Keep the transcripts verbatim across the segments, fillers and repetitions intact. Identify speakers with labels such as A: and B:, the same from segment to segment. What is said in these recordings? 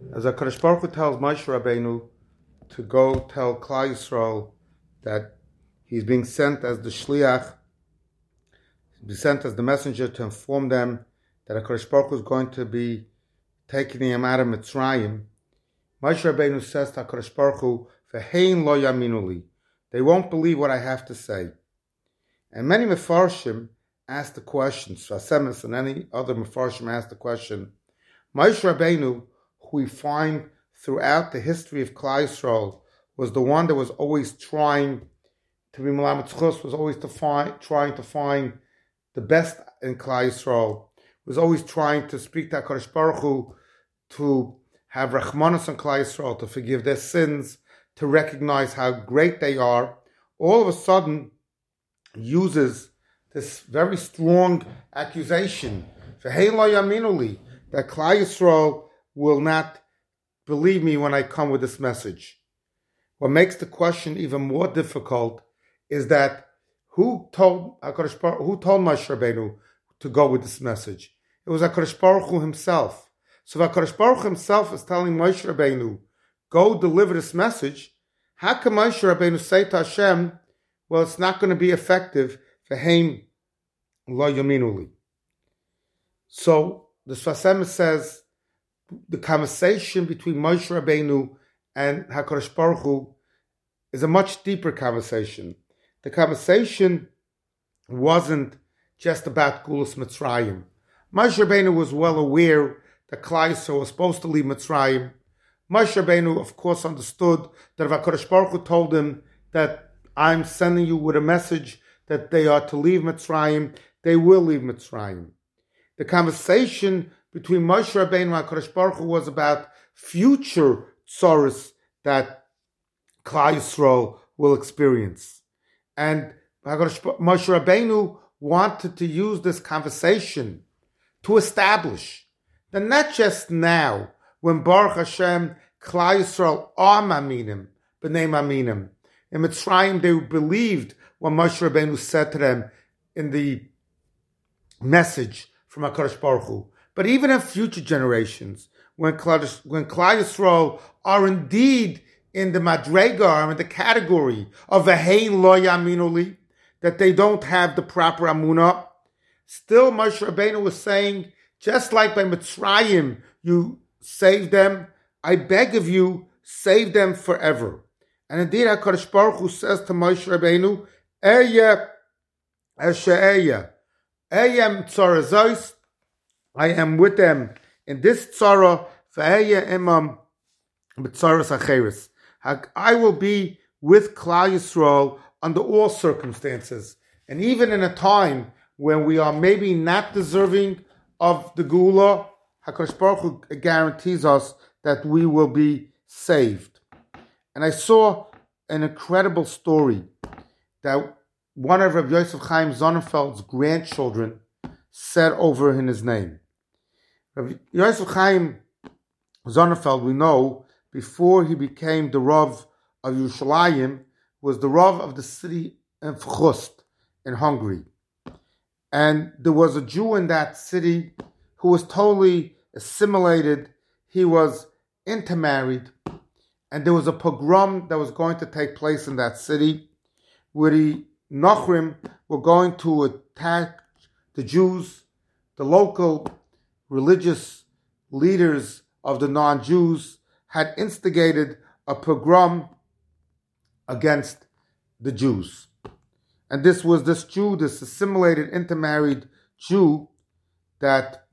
A: As HaKadosh Baruch Hu tells Moshe Rabbeinu to go tell Klal Yisrael that he's being sent as the shliach, he's being sent as the messenger to inform them that HaKadosh Baruch Hu is going to be taking them out of Mitzrayim, Moshe Rabbeinu says to HaKadosh Baruch Hu, V'hein lo yaminu li, they won't believe what I have to say. And many Mefarshim ask the question, Sfasemis and any other Mefarshim ask the question, Moshe Rabbeinu, who we find throughout the history of Klal Yisrael, was the one that was always trying to be Melamed Zchus, was always to find, trying to find the best in Klal Yisrael, was always trying to speak to HaKadosh Baruch Hu, to have Rachmanos on Klal Yisrael, to forgive their sins, to recognize how great they are. All of a sudden, uses this very strong accusation, V'hei lo yaminu li, that Klal Yisrael will not believe me when I come with this message. What makes the question even more difficult is that who told HaKadosh Baruch, who told Moshe Rabbeinu to go with this message? It was HaKadosh Baruch Hu himself. So if HaKadosh Baruch Hu himself is telling Moshe Rabbeinu, go deliver this message, how can Moshe Rabbeinu say to Hashem, well, it's not going to be effective, V'hein lo yaminu li. So the Sfas says the conversation between Moshe Rabbeinu and HaKadosh Baruch Hu is a much deeper conversation. The conversation wasn't just about Gulas Mitzrayim. Moshe Rabbeinu was well aware that Klal Yisrael was supposed to leave Mitzrayim. Moshe Rabbeinu, of course, understood that if HaKadosh Baruch Hu told him that I'm sending you with a message that they are to leave Mitzrayim, they will leave Mitzrayim. The conversation between Moshe Rabbeinu and HaKadosh Baruch Hu was about future tzoros that Klal Yisrael will experience. And Moshe Rabbeinu wanted to use this conversation to establish that not just now, when Baruch Hashem, Klal Yisrael are Maminim, B'nai Maminim. In Mitzrayim, they believed what Moshe Rabbeinu said to them in the message from HaKadosh Baruch Hu. But even in future generations, when Klal, when Klal Yisrael are indeed in the madrega, in the category of V'hein lo yaminu li, that they don't have the proper amunah, still Moshe Rabbeinu was saying, just like by Mitzrayim, you save them, I beg of you, save them forever. And indeed, HaKadosh Baruch Hu says to Moshe Rabbeinu, Eya eshe'eya, Eya tzara zois, I am with them in this tzara, v'eya imam b'tzaras acheres. I will be with Klal Yisrael under all circumstances. And even in a time when we are maybe not deserving of the Geula, HaKadosh Baruch Hu guarantees us that we will be saved. And I saw an incredible story that one of Rabbi Yosef Chaim Sonnenfeld's grandchildren said over in his name. Rabbi Yosef Chaim Sonnenfeld, we know, before he became the Rav of Yerushalayim, was the Rav of the city of Chust in Hungary. And there was a Jew in that city who was totally assimilated. He was intermarried. And there was a pogrom that was going to take place in that city where the Nochrim were going to attack the Jews. The local religious leaders of the non-Jews had instigated a pogrom against the Jews. And this was this Jew, this assimilated, intermarried Jew that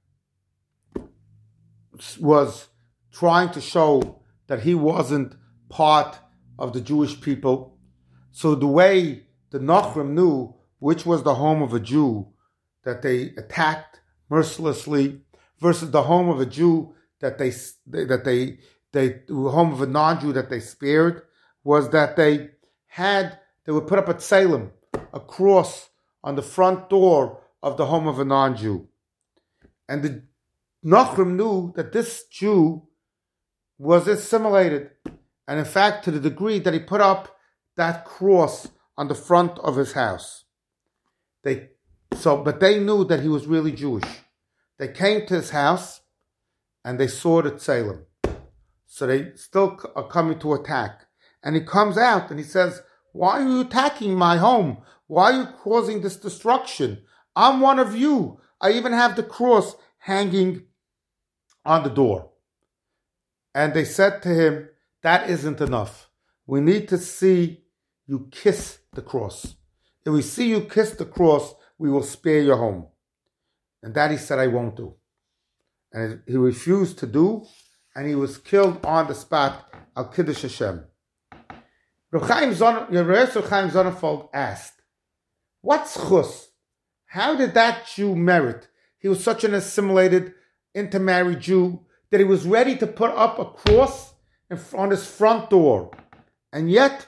A: was trying to show that he wasn't part of the Jewish people. So the way the Nochrim knew which was the home of a Jew that they attacked mercilessly versus the home of a Jew that they that they they the home of a non-Jew that they spared, was that they had they would put up a tzelem, a cross on the front door of the home of a non-Jew. And the Nochrim knew that this Jew was assimilated. And in fact, to the degree that he put up that cross on the front of his house. They so but they knew that he was really Jewish. They came to his house and they saw the tzelem. So they still are coming to attack. And he comes out and he says, why are you attacking my home? Why are you causing this destruction? I'm one of you. I even have the cross hanging on the door. And they said to him, that isn't enough. We need to see you kiss the cross. If we see you kiss the cross, we will spare your home. And that he said, I won't do. And he refused to do, and he was killed on the spot, al Kiddush Hashem. Reb Chaim Sonnenfeld asked, what's chus? How did that Jew merit? He was such an assimilated, intermarried Jew that he was ready to put up a cross on his front door. And yet,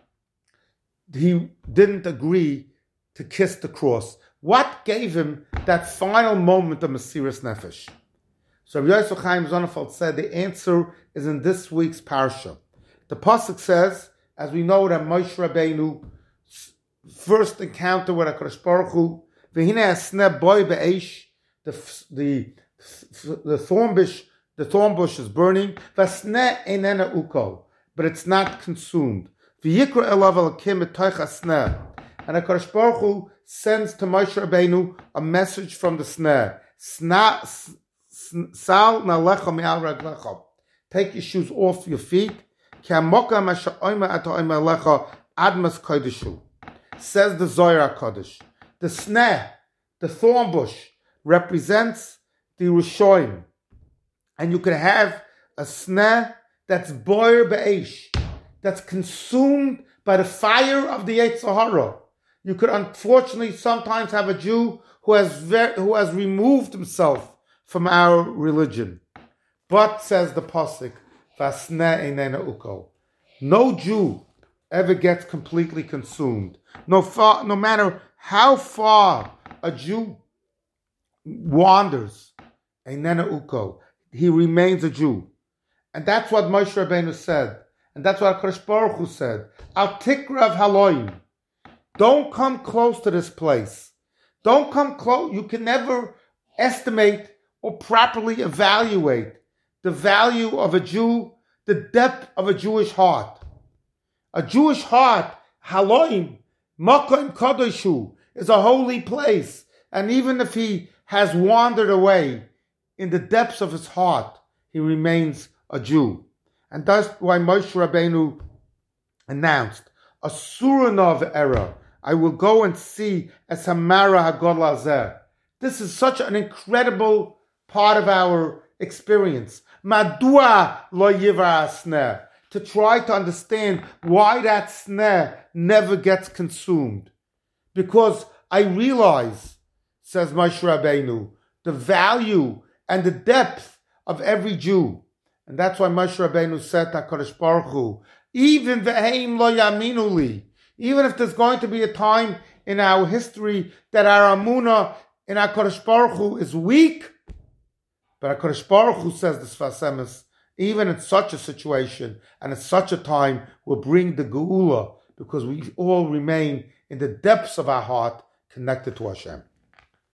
A: he didn't agree to kiss the cross. What gave him that final moment of Mesiras Nefesh? So Rabbi Yosef Chaim Sonnenfeld said the answer is in this week's parsha. The pasuk says, as we know that Moshe Rabbeinu's first encounter with HaKadosh Baruch Hu, v'hinei hasneh boi be'esh, the the the thorn bush the thorn bush is burning, v'asneh einena ukol, but it's not consumed. V'yikra elav elakim b'toich hasneh, and HaKadosh Baruch Hu sends to Moshe Rabbeinu a message from the sneh. Sna, sal nalecha me'al raglecha. Take your shoes off your feet. Says the Zohar HaKadosh. The sneh, the thorn bush, represents the Rishoim. And you can have a sneh that's boyer be'esh, that's consumed by the fire of the Yetzer Hara. You could unfortunately sometimes have a Jew who has ver- who has removed himself from our religion. But, says the pasuk, Vasneh einena ukol. No Jew ever gets completely consumed. No, far, no matter how far a Jew wanders, einena ukol, he remains a Jew. And that's what Moshe Rabbeinu said. And that's what HaKadosh Baruch Hu said. Al tikrav haloim. Don't come close to this place. Don't come close. You can never estimate or properly evaluate the value of a Jew, the depth of a Jewish heart. A Jewish heart, haloim, makom kadoshu, is a holy place. And even if he has wandered away in the depths of his heart, he remains a Jew. And that's why Moshe Rabbeinu announced, Asuranav era, I will go and see a Samara Hagol Azeh. This is such an incredible part of our experience. Madua lo yiva sneh. To try to understand why that sneh never gets consumed. Because I realize, says Moshe Rabbeinu, the value and the depth of every Jew. And that's why Moshe Rabbeinu said to HaKadosh Baruch Hu, even v'heim lo yaminu li, even if there's going to be a time in our history that our Amunah in HaKadosh Baruch Hu is weak, but HaKadosh Baruch Hu says the Sfas Emes, even in such a situation and at such a time, will bring the Geula, because we all remain in the depths of our heart connected to Hashem.